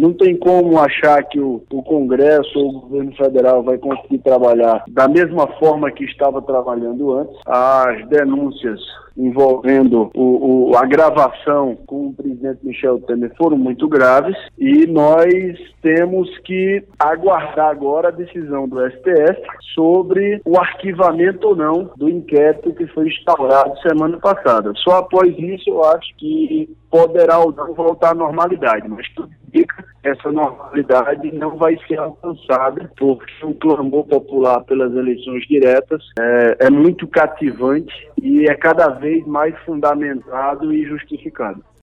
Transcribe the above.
Não tem como achar que o Congresso ou o governo federal vai conseguir trabalhar da mesma forma que estava trabalhando antes. As denúncias envolvendo a gravação com o presidente Michel Temer foram muito graves e nós temos que aguardar agora a decisão do STF sobre o arquivamento ou não do inquérito que foi instaurado semana passada. Só após isso eu acho que poderá ou não voltar à normalidade, mas tudo indica que essa normalidade não vai ser alcançada, porque o clamor popular pelas eleições diretas é muito cativante e é cada vez mais fundamentado e justificado.